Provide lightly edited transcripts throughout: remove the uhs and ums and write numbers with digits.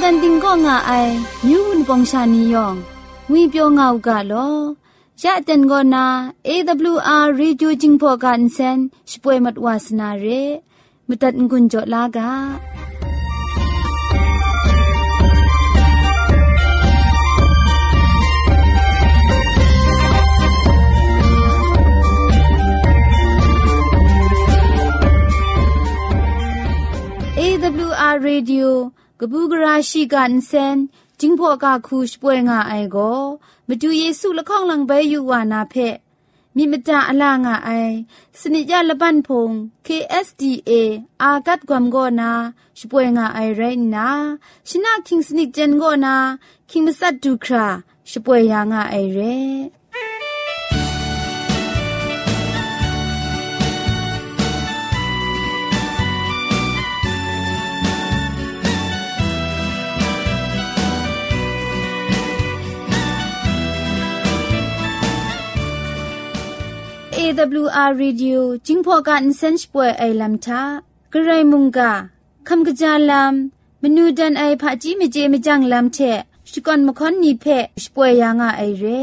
จันติงก็ง่าไอมิวนปองชานียองงุยเปียวง่าวกะลอยะเต็นก็นา AWR Radio Jingpo kan sen shpoi mat wasna re mutat ngun jo la ga AWR Radio กบูกราชิกันเซนจิงพอกาคูชป่วยงาไอโกมาดูเยซูละข้องลังใบอยู่วานาเพมีมจาอลางาไอสนิยาละบันพง KSDA อากัดกวมโกนาชป่วยงาไอไรนาชนะคิงสนิกเจนโกนาคิงมัสัดดูคราชป่วยยางาไอเรAWR Radio จิงพอกันเซนช์ป่วยไอลัมทากระไรมุงกาคำกระจาลัมมนูดันไอผาจีเมเจมจังลัมเทชิกอนมคอนนีเพชป่วยยางาไอเร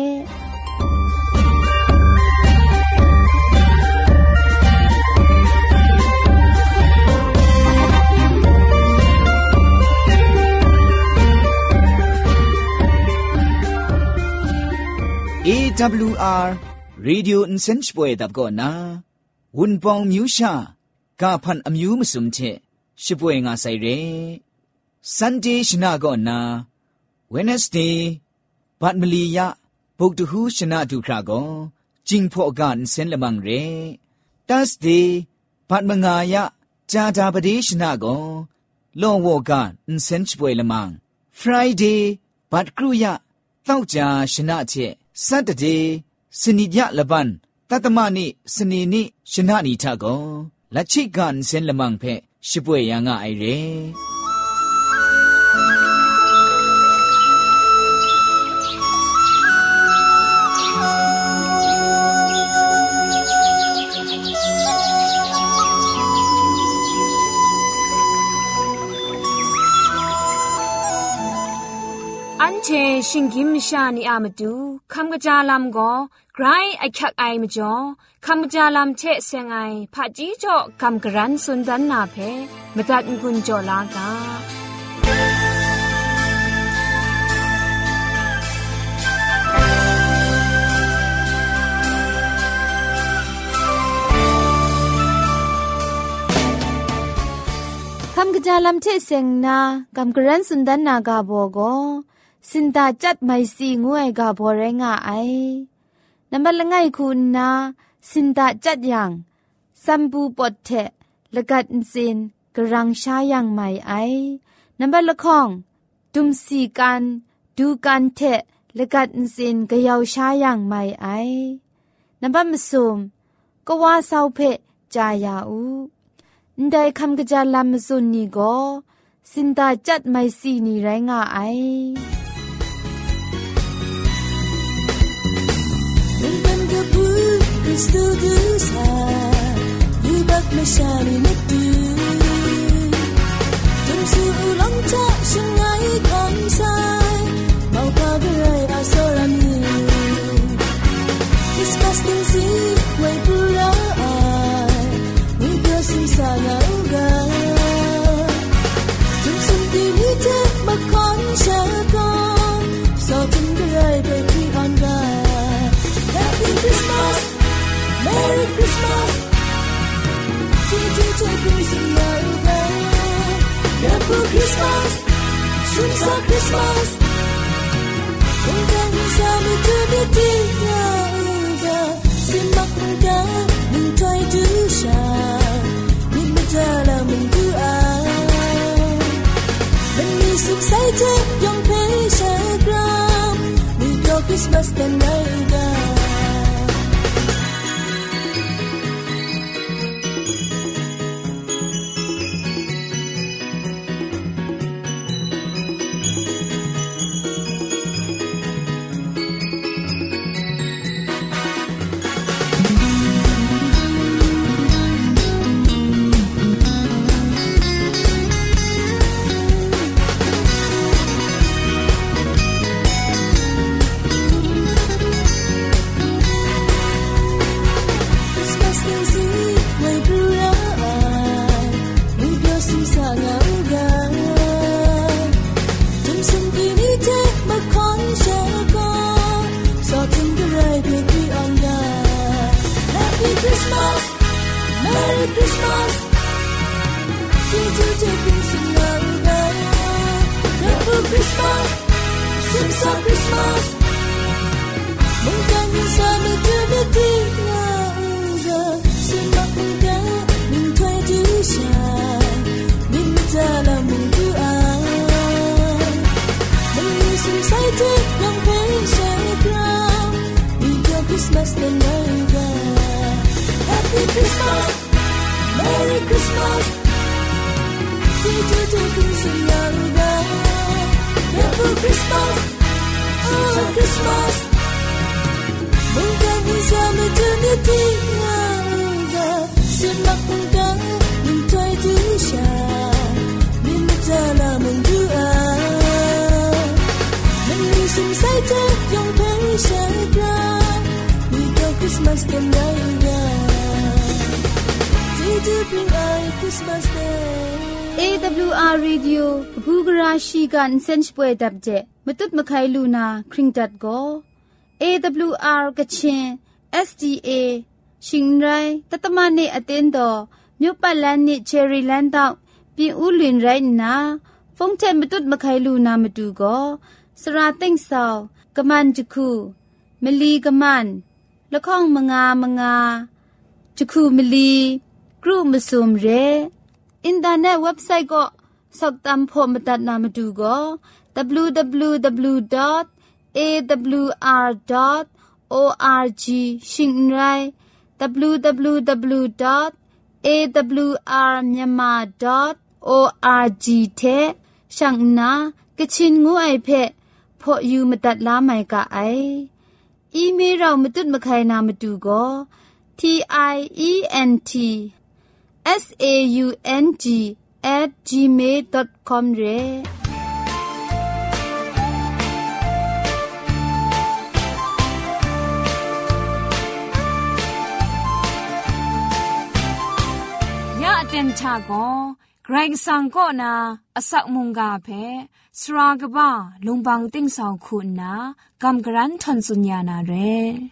AWR Radio Insense Boy ดับก่อนนะวุนปองมิวชากาพันอมิวมุสุมเทชิป่วยงาไซเร Sunday ชนะก่อนนะ Wednesday บัดมลียะปุกตุหูชนะดูคราก่อจิงพอกันเซนละมังเร Thursday บัดมงายะจาดาบดีชนะก่อลองวอกันอินเซนส์ป่วยละมัง Friday บัดครูยะต้องจาชนะเท Saturdayสนิยะละบันตัตมะนิสนีนิชนะนิทะโกละชิกันเซนละมังเพชิป่วยยางะไอเรอันเชชิงกิมชานีอามาดูคำกระจาลำก็ไกรไอคักไอมาจ่อคำกระจาลำเชเซงไอผาจีจ่อคำกระรันสุนดันนาเพมาตัดกุญจ่อลากาคำกระจาลำเชเซงนาคำกระรันสุนดันนากาโบโกสินตาจัดไม่สีงวยกาบอเรงาไอนับละไงคุณนาสินตาจัดอย่างสัมบูปดเทละกัดสินกรังชาอย่างไม่ไอนับละข้องดุมสีกันดูกันเทละกัดสินกะยาวชาอย่างไม่ไอนับมสุมก็ว่าเศร้าเพจายาอูได้คำกระจาลามสุนนี่ก็สินตาจัดไม่สีนี่ไรงาไอKristu dusa Yubak masyari natu Tumsu ulang cak sungai konsai Mau kagerai asorami Kispas tingsi Wai pura ai Wibya simsanya uga Tumsum tini cak makon syakon So tinggerai baby on guy Happy Christmas Merry Christmas Cici Christmas Happy Christmas Sumsa Christmas Undang sami tubitia uga Simak uga Mintai dusha Min menjala mendua Menisuk saja Yang pesyagram Minggu Christmas dan Naida Merry Christmas Tutu Pinsunaga Happy Christmas Simsa Christmas Mungkin sama Trinity Naga Semakungka Mintuai Jusha Mintala Mungkua Menisum Saite Yang Pensyai Kram Video Christmas dan Naga Happy Christmas Merry Christmas Tutu Pinsunaga Happy Christmas Oh Christmas Mungkin bersama Trinity Naga Semakungka Mintuai Jusha Mintala Mungkua Menisum Saite Yang Pensyai Kram Video Christmas dan Naga Christmas Day AWR Radio กูกราชีกันเซนช่วยดับเจมตุดมะไคลูนาคริงดัดโก AWR กะชิน SDA ชิงไรตัตมะเนอเตนโดမြို့ပတ်လန်းနစ်ချယ်ရီလန်းတောက်ပြင်ဦးလွင်ရိုင်းနာဖုန်တဲ့မတုတ်မခိုင်လူနာမတူကိုစရာသိမ့်ဆောင်ကမန်တခုမလီကမန်လခေါင်မငါတခုမလီกรุมซุมเรอินเทอร์เน็ตเว็บไซต์ก็สักตามพอมตัดนามาดูก็ www.awr.org ชิงไร www.awrmyanmar.org เทช่างนากะชินงูไอเพะพออยู่มาตัดลาไม่กะไออีเมลเรามาตุดมาใครนามาดูก็ TIENTSAUNG@gmail.com เรยะเต็นชาโกไกรสังก็นาอสักมุงกาเพสรากบ้าลุงบังติ้งสองคุณนากำกรันทนสุญญานาเร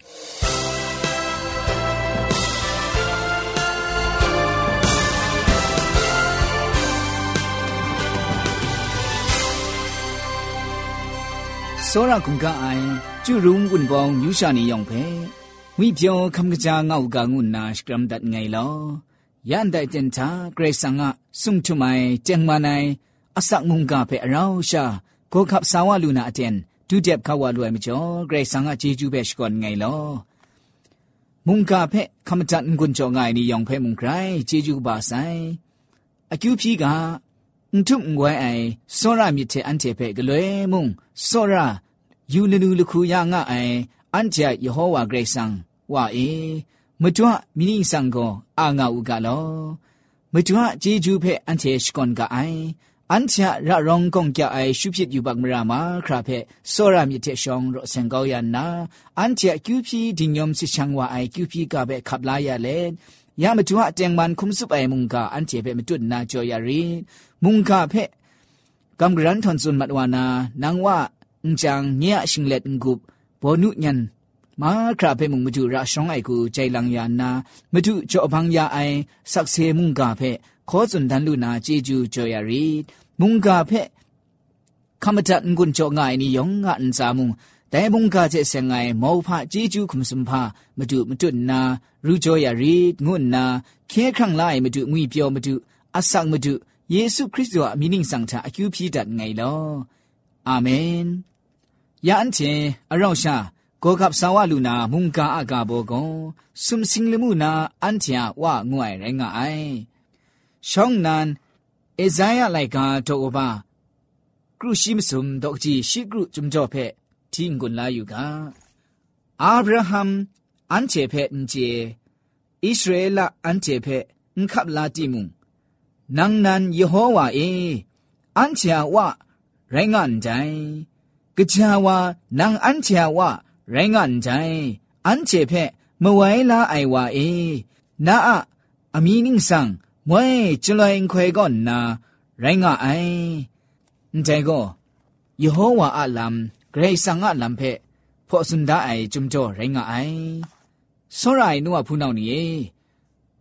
စောရကုံကအိုင်ကျူရုံကွန်ပေါင်းယူရှာနေယောင်ဖဲဝိပြောခမ်ကကြာငေါကငုနာစကရမ်ဒတ်ငိုင်လောယန်ဒိုင်တန်တာဂရေဆန်ငါဆုံထုမိုင်ကျန်မနိုင်အစက်မုန်ကဖဲအရောရှာကိုခပ်ဆာဝလူနာအတန်ဒူတက်ခဝလွယ်မကျော်ဂရေဆန်ငါဂျေဂျူပဲရှကွန်ငိုင်လောမုန်ကဖဲခမတန်ကွန်ကျော်ငိုင်နီယောင်ဖဲမုန်ဂရိုင်ဂျေဂျူပါဆိုင်အကျူဖြီကအန်ထုံငွဲအိုင်စောရမြစ်တဲ့အန်တေဖဲကလွဲမုန်စောရယူလူလူခုရငါအိုင်အန်ချာယေဟောဝါဂရေဆန်ဝါအေမတွားမိနိဆန်ကိုအာငါဥကလောမတွားဂျေဂျူဖဲအန်တေရှကွန်ကအိုင်အန်ချာရရောင်ကုံကြအိုင်ရှုဖြစ်ယူပတ်မရာမာခရာဖဲစောရမြစ်တဲ့ရှောင်းရောစံကောရနာအန်ချာကျူဖြီဒီညုံစစ်ချန်ဝါအိုင်ကျူဖြီကပဲခပ်လာရလေยามจัวเจงมันคุมสุไปมุงกาอันเจเปมจุดนาจอยารีมุงกาเพกำกรันทอนซุนมัดวานานางว่าจังเนียชิงเล็ดกุบบอนุยันมาคราเพมุงมจุระชองไอกูใจลังยานามจุจอพังยาไอสักเซมุงกาเพขอสุนทันลูนาเจจูจอยารีมุงกาเพคำจัดกุนจอกง่ายนิยงงานสามุงแต่มุงกาเจเสงไงมอพาเจจูคุมสุมพามจุนารู้จอยารีงุนนาแค่ครั้งไล่มาดูงุยเปียวมาดูอาสังมาดูเยซูคริสต์ว่ามีนิ่งสังทาอคิวพีดัดไงลออาเมนยาอันเจอเราชาโกกับสาวลูนามุงกาอากาโบกงสุมสิงลมูนาอันเทียว่างวยไรงายช่องนั้นเอซายาไลกาโตโอบากรุชิมสุมดอกจีชิกรุจุมจ่อเพทิ้งกุนลาอยู่กาอับราฮัมอันเจเพนเจอิสราเอลอันเจเพนขับลาติมุงนังนันเยโฮวาเออันเจว่าไรงานใจกะจาวานังอันเจว่าไรงานใจอันเจเพมไว้ลาไอวาเอนาอะอามีนิงสังมวยจุลอยควยก่อนนาไรงาไอใจก็เยโฮวาอะลัมเกรซังอะลัมเพพอสุนดาไอจุมจ่อไรงาไอစောရိုင်နုဝဖူးနောက်နေတ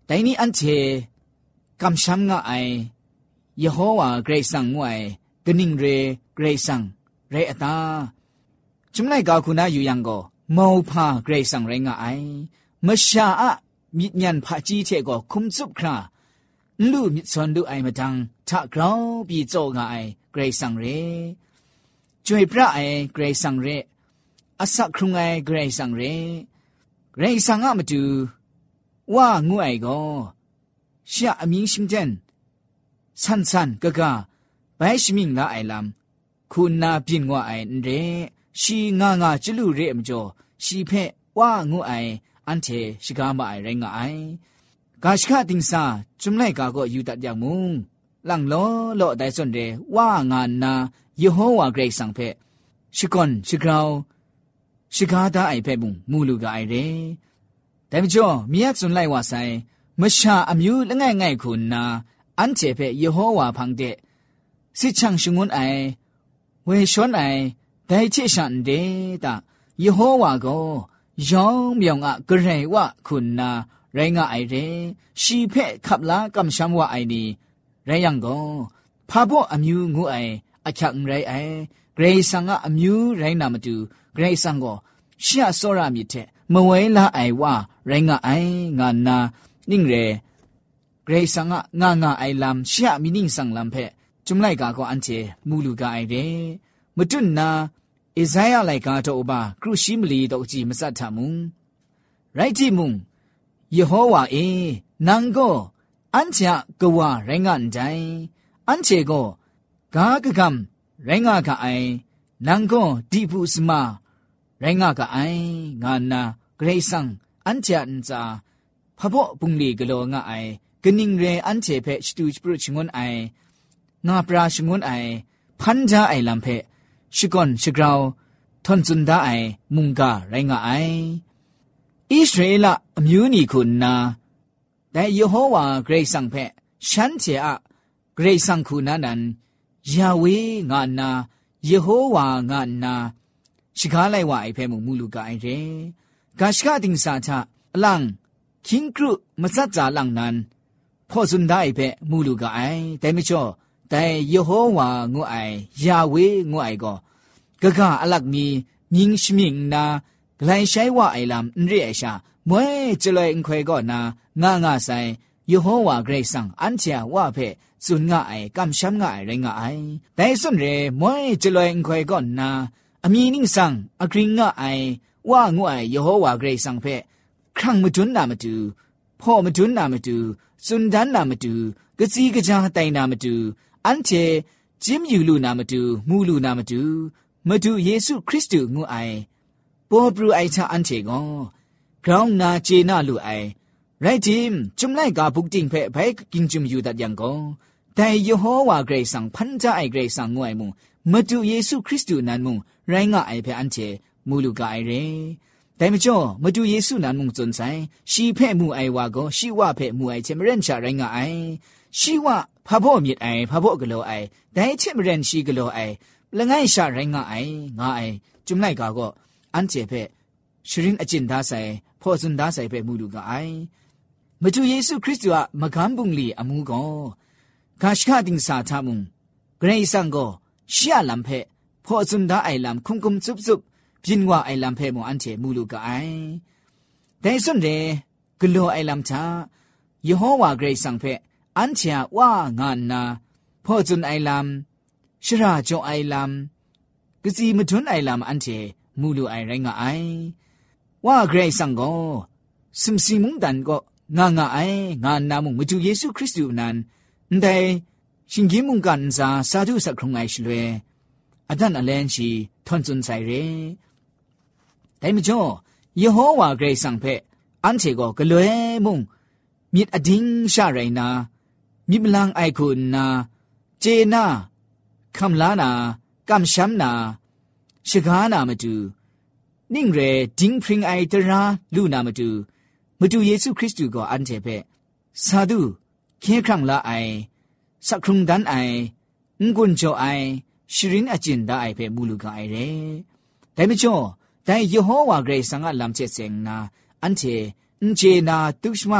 แต่นี้อันเทกำช้ำง่ายยะโฮวาเกรซังงวยกนิ่งเรเกรซังเรอตาจุมไลกาคุณาอยู่ยังก็มาวพาเกรซังเรงง่ายมะชาอะมิดยันพะจีเทก็คุมซุบคราลู่มิดซอนดูไอมาดังทะกราวปีโจง่ายเกรซังเรจวยพระไอเกรซังเรอาศักครุงไอเกรซังเรเกรซังอะมาดูว่างูไอก็ชะอมิงชิมเจนสันๆกะกะไปชิมิงละไอลำคุณนาปินว่าไอเรชีงางาจิลุเรมจ่อชีเพว่างูไออันเทชิกามาไอเรงไอกาชกะติงซาจุมไลกาก็อยู่ตัดอย่างมุงหลังล้อไดส่วนเรว่างานนายโฮวาเกรซังเพชิกอนชิกราวชิกาดาไอเพมุงมูลูกาไอเรแต่มจ่อมีอัดส่วนไลว่าไซมชาอมิวละง่ายๆคุณนาอันเจเพยโฮวาพังเดสิชังชงุนไอเวชวนไอได้เชชันเดตายโฮวาก็ยองมยองอะกระไรว่าคุณนาไรงะไอเรชีเพขับลากำช้ำว่าไอนี่ไรยังก็พาโบอมิวงูไออักยังไรไอเกรซังอะอมิวไรนามาดูเกรซังก็เชียโซรามิเทมเวลาไอว่าไรงะไองานนานิ่งเรเกรซังะงาไอลำเชียมินิ่งสังลำเพจุมไลกาก็อันเจมูลูกาไอเรมจุนนาอิซายาไลกาโตอบาครูชิมลีดอกจีมสัทธามุงไรจีมุงยโฮวาเอนังโกอันเจกว่าไรงานใจอันเจโกกากะกัมไรงากะไอนังโกดีบุสมาไรงากะไองานนาเกรซังอันเจอันจาพะโบปุงลีกะโลงะไอกะนิงเรอันเจเพชตูจปรุชงวนไองาปราชงวนไอพันจาไอลัมเพชิกอนชิกราวทอนจุนดาไอมุงกาไรงะไออิสราเอลอมิวนีคุณนาแต่ยโฮวาเกรซังเพฉันเจอะเกรซังคุณานันยาเวงานาเยโฮวางานาชิกาไลวาไอเพมุมูลูกาไอเรกาชกาติงสาทะอลังคิงกรุมาซัดจาลังนั้นพ่อสุนได้เพมูลูกาไอแต่ไม่ชอแต่ยโฮวางูไอยาเวงูไอก็กะกะอลักมียิงชมิงนาไกลใช้ว่าไอลำเรียชามวยจะเลยควยก็นางาไซยโฮวาเกรซังอันเชียว่าเพสุนงาไอกำช้ำงาไอไรงาไอแต่สุนเรมวยจะเลยควยก็นาอมีนิ่งสังอกริงงาไอว่างูไอยโฮวาเกรซังเพครั้งมาจุนนามาดูพ่อมาจุนนามาดูสุนดันนามาดูกะซีกะจาไตนามาดูอันเจจิมยูลูนามาดูมูลูนามาดูเยซูคริสต์งูไอปอบรูไอชาอันเจกอกราวนาเจนาลูไอไรจิมจุมไลกาบุกติงเพไปกินจุมยูดัดยังก็แต่ยโฮวาเกรซังพันจาไอเกรซังงูไอมุงมาดูเยซูคริสต์นั้นมุงไรงะไอเพอันเจมูลูกาไอเรแต่ไม่จ่อมาดูเยซูนั้นมุงจนใจชีเพมูไอวาก็ชีว่าเพมูไอเชมเรนชาไรงะไอชีว่าพะโบมีไอพะโบกะโลไอแต่เชมเรนชีกะโลไอละไงชาไรงะไองาไอจุมไลกาก็อันเจเพชรินอจินดาไซพ่อสุนดาไซเพมูลูกาไอมาดูเยซูคริสต์ว่ามะคัมบุงลีอมูก็กาชกาติงสาทามุงเกรซังก็เชียลำเพพ่อสุนดาไอลำคุมซุบพินว่าไอลำเพมูอันเจมูลูกาไอแต่สุนเรกโลไอลำชายโฮวาเกรซังเพอันเชียว่างานนาพ่อจุนไอลำชราจงไอลำกษีมทุนไอลำอันเจมูลูไอไรงะไอว่าเกรซังก็ซิมซิมุงดันก็งาไองานนามุงมาดูเยซูคริสต์นั้นแต่ชิงกิมุงกันซาสาธุสักครงไอชลเวอดันอเลนชีทอนจุนไซเรแต่ไม่จ่อยโฮวาเกรซังเพอันเจก็กะเลยมุงมิดอดิงชาไรนามิบลังไอคุณนาเจนาคำลานากำช้ำนาชกานามาดูนิ่งเรดิงพริงไอตราลูนามาดูเยซูคริสต์ก็อันเจเพสาธุเคครั้งละไอสักครุงดันไองุนโจไอชรินอจินดาไอเพมูลูกาไอเรแต่ไม่จ่อแต่ยโฮวาเกรซังอะลำเจเซงนาอันเจเจนาตุชมัก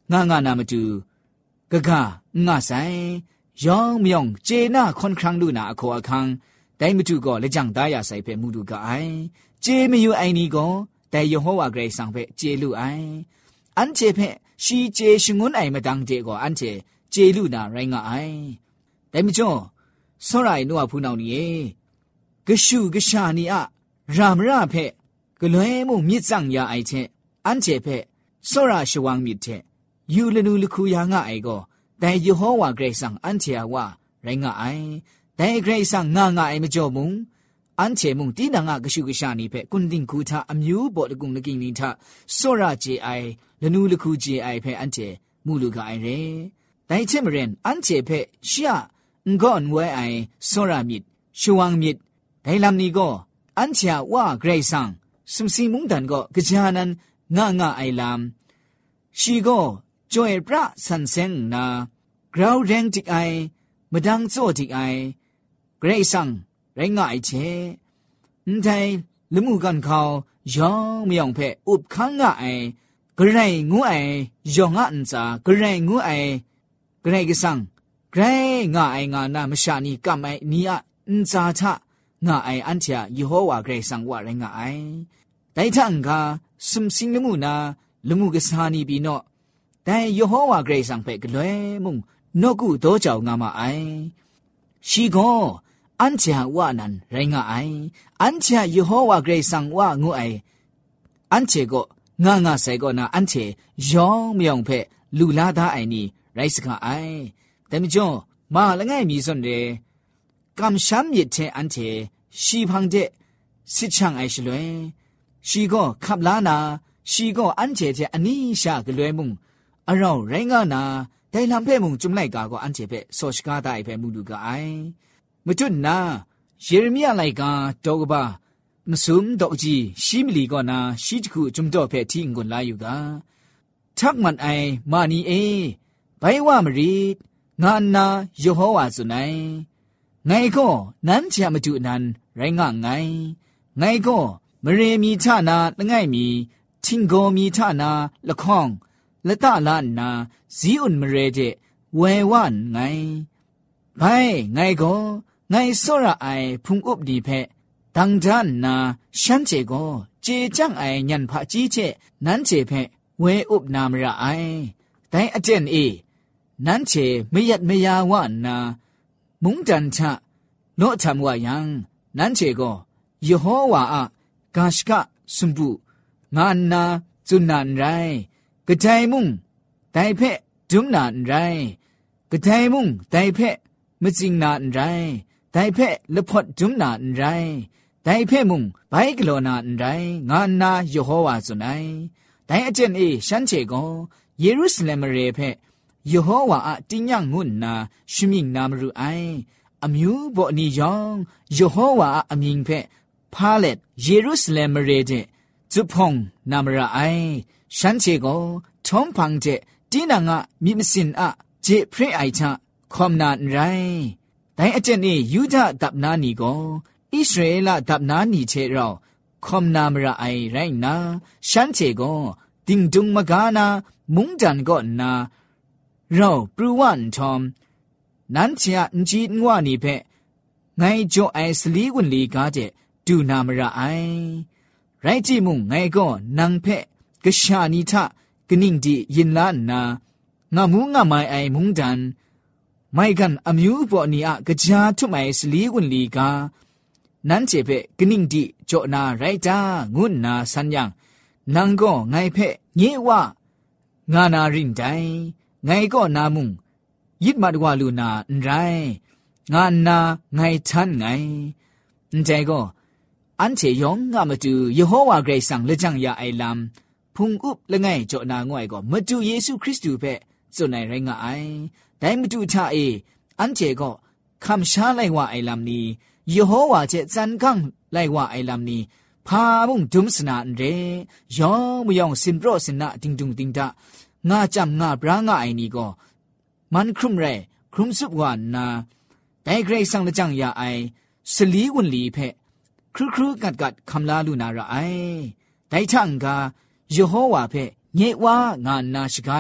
งนามาดูกะกะงาไซยองมยองเจน่าค่อนครั้งดูนาอโคอคังแต่มาดูก็เลยจังตายาใส่เพ่มูดูกะไอเจไม่อยู่ไอนี่ก็แต่ยโฮวาเกรซังเพ่เจลูไออันเจเพ่ชีเจชงุนไอมาดังเจก็อันเจเจลูนาไรงะไอแต่ไม่จ่อสรายนัวพูนเอานี่กะชูกะชานี่อะรามราเพ่กะเลยมุมิจังยาไอเจอันเจเพ่สราชวังมิเทยูเลนูลคูยางะไอก็แต่ยโฮวาเกรซังอันเจว่าไรงะไอแต่เกรซังงะไอไม่จ่อมุงอันเชมุงตีนางะกะชูกะชานี่เพ่กุนดิงคูทาอมยูบ่ตะกุงละกิงนี่ทาสราเจไอลนูลคูเจไอเพ่อันเจมูลูกะไอเรแต่เชมเรนอันเจเพ่ชะงอนเวไอสรามิดชวังมิดแต่ลำนี้ก็อันเชว่าเกรซังสมสิมุงดันก็กะจานันงะไอลำชีก็จอยพระสันเซงนากราวแรงจิกไอมดังโซจิกไอเกรซังไรงะไอเชนไทลมูกันเขายองมยองเพ่อุบคังงะไอกระไรงูไอยองอันซากระไรงูไอกระไรกะซังกระไรงะไองานามชานีกะไมนีอะนซาทะงะไออันเทียยโฮวาเกรซังวะไรงะไอไดทังกาสุมสิงลมูนาลมูกะสานีบีโนแต่ยโฮวาเกรซังเพ่กะลวยมุงนกุโตจาวงามาไอชีโกอันเชียว่านันไรงะไออันเชียยโฮวาเกรซังว่างูไออันเชก็งะใส่ก็นาอันเชยองมยองเพ่ลูลาดาไอนี่ไรสกะไอแต่มิจ่อมาละไงมีส่วนเดกำช้ำยิดเทอันเชชีพังเจสิช่างไอชลวยชีก็ขับลานาชีก็อันเชเทอันนี้ชากลวยมุงอเราไรงะนาแต่ลำเพ่มุงจุมไลกาก็อันเชเพ่โซชกาได้เพ่มูดูกะไอมจุนนาเยเรมียาไลกาดอกบามสุมดอกจีชิมลีก็นาชิจคูจุมโตเพ่ทิ้งกุนลาอยู่กาทักมันไอมานีเอไปว่ามรีงานนายโฮวาสุนัยไงก็นั้นจะมาจุนันไรงะไงไงก็มเรมีท่านาละไงมีทิงโกมีท่านาละข้องละตะลานนาซีอุนมเรเจเววันไงไปไงก็ไงสระไอพุงอุบดีเพดังจานนาฉันเจก็เจจังไอยันพะจีเจนั้นเจเพเวอุบนามระไอแต่อาเจนเอนั้นเจไม่ยัดไม่ยาว่านามุงจันทะโนทำว่ายังนั้นเจก็ยโฮวาอะกาชกะสุมบุงานนาจุนนานไรกระจายมุงแต่เพจุมนานไรกระจายมุงแต่เพมจิงนานไรแต่เพ่ละพดจุมนานไรแต่เพ่มุงไปกโลนานไรงานนายโฮวาสุนัยแต่อาจารย์เอฉันเชโกเยรูซาเล็มเรเพ่ยโฮวาอะติญังงุนนาชุมิงนามรุไออมิวบ่นิยองยโฮวาอะอมิงเพ่พาเลตเยรูซาเล็มเรเจจุพงนามระไอฉันเชโกทอมพังเจตีนังอะมิมสินอะเจพระไอชะคอมนานไรแต่อาจารย์นี่ยูดาดับนานีก็อิสราเอลดับนานีเชเราคอมนามระไอไรนะฉันเชก็ติงดุงมกานามุงจันก็นาเราปรูวันทอมนั้นเชียนจีนว่านี่เพไงจ่อไอสลีกุนลีกาเจดูนามระไอไรจีมุงไงก็นังเพกชานิทะกนิ่งดียินล้านนางามุงงาไมไอมุงจันไม่กันอมิวปอนีอะกะจาทุไมสลีกุนลีกานั้นเจเปกนิ่งดีจ่อนาไรจางุนนาสัญญังนังก็ไงเพเยว่างานารินใจไงก็นามุงยิดมัดวาลูนาไร งานนาไงทันไงใจก็อันเฉยงงามาดูยโฮวาเกรซังเลจังยาไอลำพุงอุบละไงจ่อนางวยก็มาดูเยซูคริสต์เพ่จนในไรงไอแต่มาดูท่าอันเฉก็คำช้าไลว่าไอลำนี้ยโฮวาเจจันกังไลว่าไอลำนี้พาบุงดุมสนานเรยองมยองสินโปรสินะติงดุงติงตางาจำงาปรางาไอนี้ก็มันครุมเรครุมสุบวานนาแต่เกรซังละจังยาไอสลีวนลีเพครูกัดคำลาลูนาระไอแต่ช่างกาโยโฮวาเพเงว่างานนาชกาเลต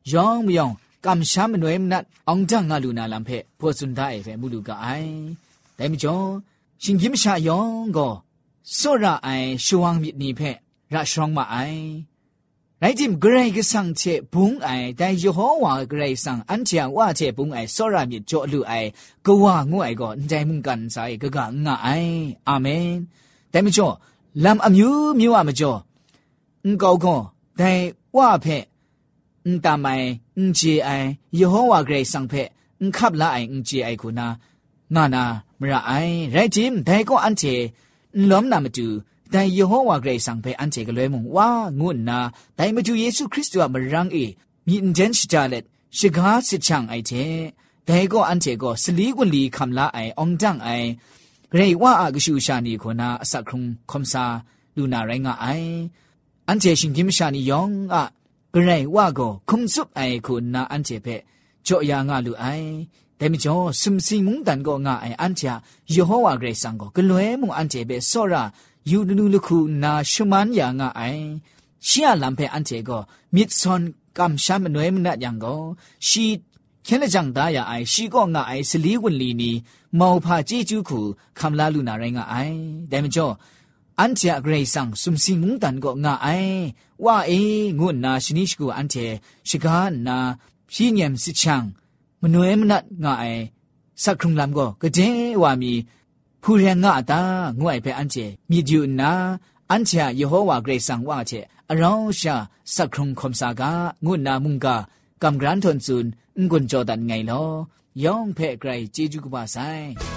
ยองมยองกำช้ำมันหน่วยมันนัดองจังงาลูนาลำเพพอสุนได้เพมูลูกไอแต่ไม่จอชิงยิมชายองก็โซระไอชวงมิดนีเพระชองมาไอไรจิมเกรย์ก็สั่งเชบุงไอแต่ยโฮวาเกรย์สั่งอันเชียงว่าเชบุงไอโซระมิดจ่อลูไอก็ว่างูไอก็ใจมุงกันใส่ก็กะงาไออาเมนแต่ไม่จอลำอมิวมิวอะไม่จอก็ก็แต่ว่าเพตามไอจีไอยโฮวาเกรย์สั่งเพขับละไอจีไอคุณางานามระไอไรจิมแต่ก็อันเชล้อมนามาดูแต่ยโฮวาเกรย์สั่งเพอันเชก็เลยมองว่างุนนาแต่มาดูเยซูคริสต์ว่ามารังมีอินเดนชจาเลตชิกาสิช่างไอเชแต่ก็อันเชก็สลีกุลีคำละไอองจังไอเกรย์ว่าอากชูชานีคุณาสักครุงคมซาดูนาไรงาไออันเชชิงกิมชานียองเกรย์ว่าก็คุมซุบไอคุณาอันเชเพจ่อยางาลูไอแต่ไม่จอสุมสิมุงดันก็งาไออันเชยโฮวาเกรย์สั่งก็กลวยมุงอันเชเบโซระยูนูลุคูนาชุมันยางาไอเชียลำเพอันเชก็มิดซอนกำช้ำมันหน่วยมันนัดยังก็ชีแค่ละจังตายาไอชีก็งาไอสลีวันลีนีมาวพาเจจูคูคำลาลูนาไรงาไอแต่ไม่จออันเชเกรย์สั่งสุมสิมุงดันก็งาไอว่างุนนาชนิชกูอันเชชิกานาพี่เนียมสิช่างมันหน่วยมันนัดงาไอสักครุงลำก็กระเจว่ามีผู้เรียนงาตางวยไปอันเจมีอยู่นะอันเชยโฮวาเกรซังว่าเจอเราชาสักครุงคมสากางุนนามุงกากำกรันทนซุนงุนจอดันไงลอยองเพไกรเจจูกบาไซ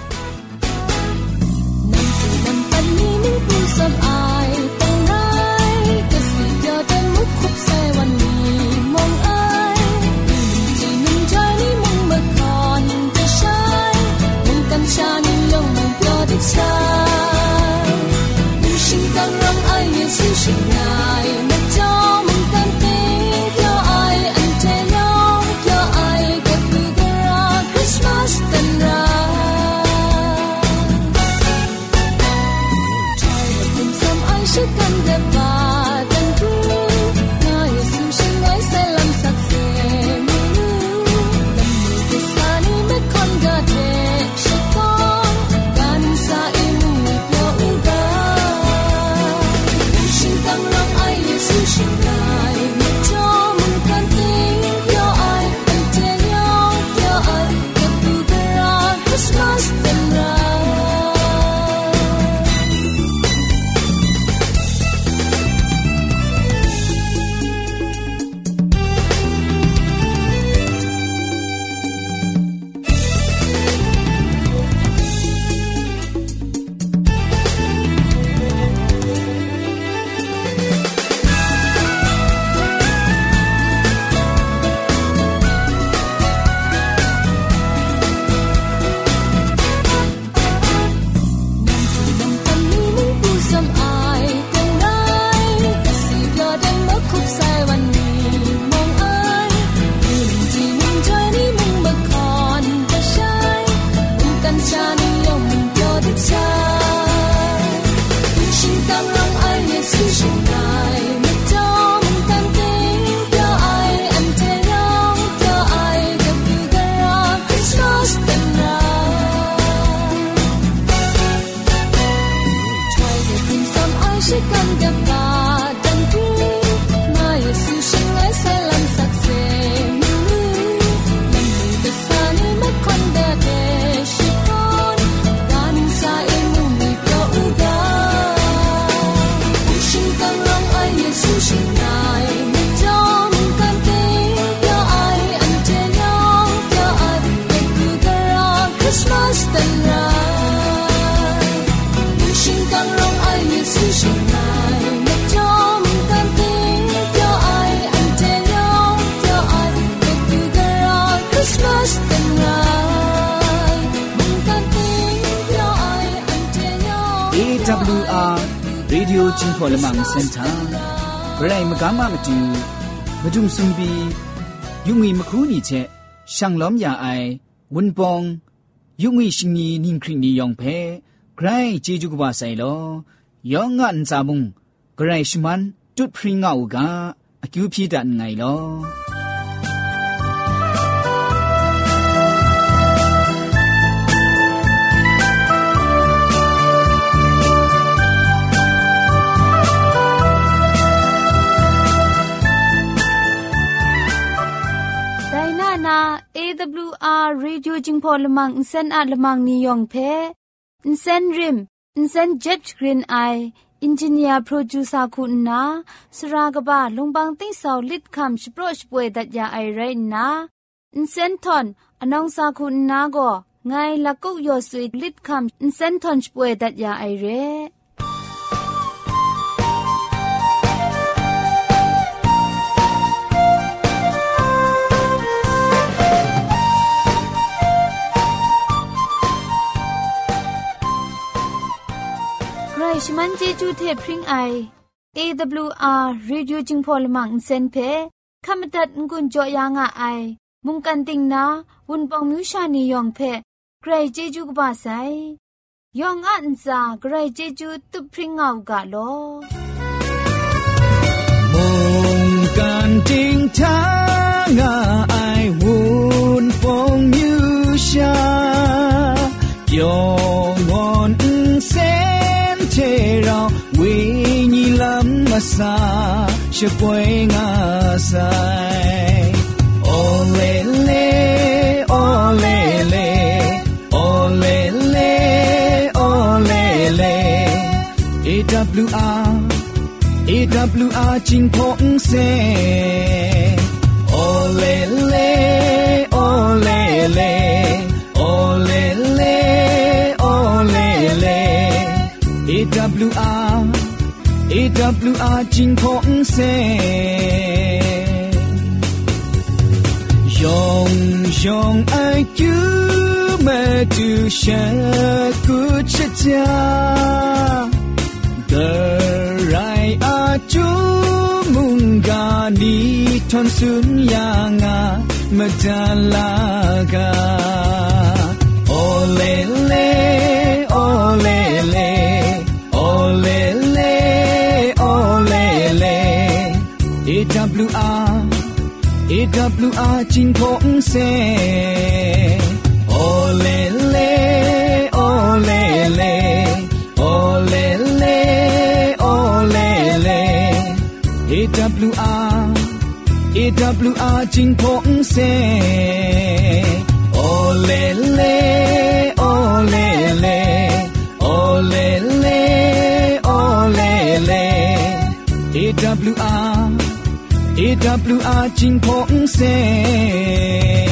นั่นปันนี้นิ่งผู้สบอายตั้งไรก็สิเจอแต่มุกคุบใส่วันนี้มองอายจีนุ่มใจนี่มึงเมื่อก่อนจะใช้มึงกันชานี่ยงมึงเปล่าที่ใช้มึงชิงตั้งรังไอเยซูชิงไงไม่จอมึงกันตีเกี่ยวไออันเจยองเกี่ยวไอก็คือเดราคริสต์มาสตันราชิกันเดบาดันกูนาเยซูชิงไว้เซลัมสักเซมูดัมมือที่สานีไม่คนกาเทชิกอนกันซาอิมูเปียวอุกาชิงตังรังไอเยซูชิงไงไม่จอมึงกันตีเปียวไออันเจยองเปียวไอกับดูเดราคริสต์มาสตันรา Radio จิงพอลมังเซ็นเตอร์ไกรมกามามาดูมาดุมซุมบียุงอีมครูนี่เชช่างล้อมยาไอวุนปองยุงอีชิงนีนิงครินียองเพไกรเจจุกบาไซโลยองงันซาบุงไกรชมันจุดพริ้งเอากาอคิวพีดันไงลอ AWR Radio จิงพอลมังอินเซนอาลมังนิยองเพอินเซนริมอินเซนเจ็ตกรีนไออินจิเนียร์โปรดิวเซอร์คุณนาสรากบ้าลงบางติ้งสาวลิดคำสโปรชป่วยดัดยาไอไรนะอินเซนทอนอนองซาคุณนาก็ไงลักกุกยอสุยลิดคำอินเซนทอนป่วยดัดยาไอเร่ชมันเจจูเทพริงไอ AWR Radio จิงพอลมังเซนเพขมตัดงุนจอยางอไอมุงกันติงนาวุนปองมิวชานียองเพใครเจจูกบาไซยองอันซาใครเจจูตุพริงเอากาโลมุงกันติงทางไอวุนปองมิวชายองอนเซเทเราวิญิลัมมาซาช่วยงาไซโอเลเลโอเลเลโอเลเลโอเลเล AWR AWR จิงพงเซโอเลเลโอเลเลโอเลเลโอเลเลAWR AWR จิงพงเซยองยองไอจูเมตูเชกุชะจาเดรายอาจูมุงกานีทอนสุนยางามะดาลากาโอเลเลโอเลเลAWR จิงพงเซโอเลเลโอเลเลโอเลเลโอเลเล AWR จิงพงเซโอเลเลโอเลเลโอเลเลโอเลเล AWR จิงพงเซ